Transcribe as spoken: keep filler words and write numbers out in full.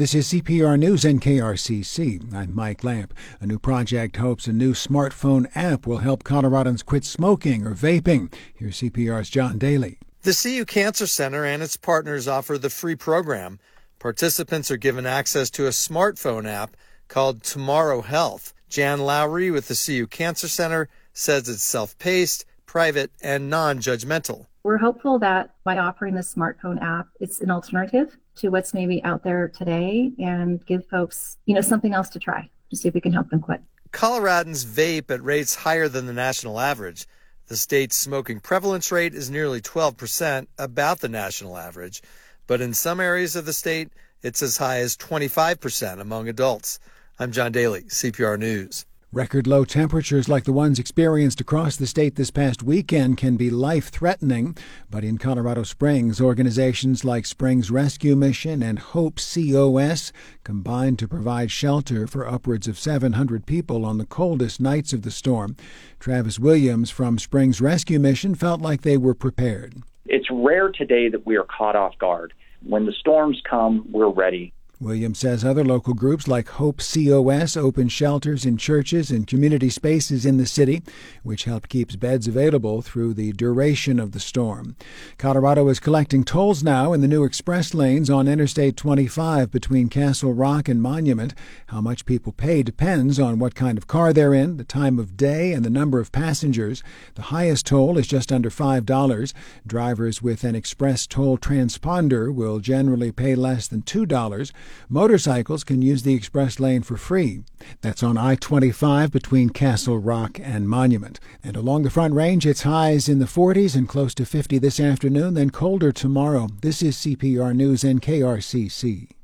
This is C P R News and K R C C. I'm Mike Lamp. A new project hopes a new smartphone app will help Coloradans quit smoking or vaping. Here's C P R's John Daly. The C U Cancer Center and its partners offer the free program. Participants are given access to a smartphone app called Tomorrow Health. Jan Lowry with the C U Cancer Center says it's self-paced, private, and non-judgmental. We're hopeful that by offering this smartphone app, it's an alternative to what's maybe out there today and give folks, you know, something else to try to see if we can help them quit. Coloradans vape at rates higher than the national average. The state's smoking prevalence rate is nearly twelve percent, about the national average. But in some areas of the state, it's as high as twenty-five percent among adults. I'm John Daly, C P R News. Record low temperatures like the ones experienced across the state this past weekend can be life-threatening. But in Colorado Springs, organizations like Springs Rescue Mission and Hope C O S combined to provide shelter for upwards of seven hundred people on the coldest nights of the storm. Travis Williams from Springs Rescue Mission felt like they were prepared. It's rare today that we are caught off guard. When the storms come, we're ready. Williams says other local groups like Hope C O S open shelters in churches and community spaces in the city, which help keep beds available through the duration of the storm. Colorado is collecting tolls now in the new express lanes on Interstate twenty-five between Castle Rock and Monument. How much people pay depends on what kind of car they're in, the time of day, and the number of passengers. The highest toll is just under five dollars. Drivers with an express toll transponder will generally pay less than two dollars. Motorcycles can use the express lane for free. That's on I twenty-five between Castle Rock and Monument. And along the Front Range, it's highs in the forties and close to fifty this afternoon, then colder tomorrow. This is C P R News and K R C C.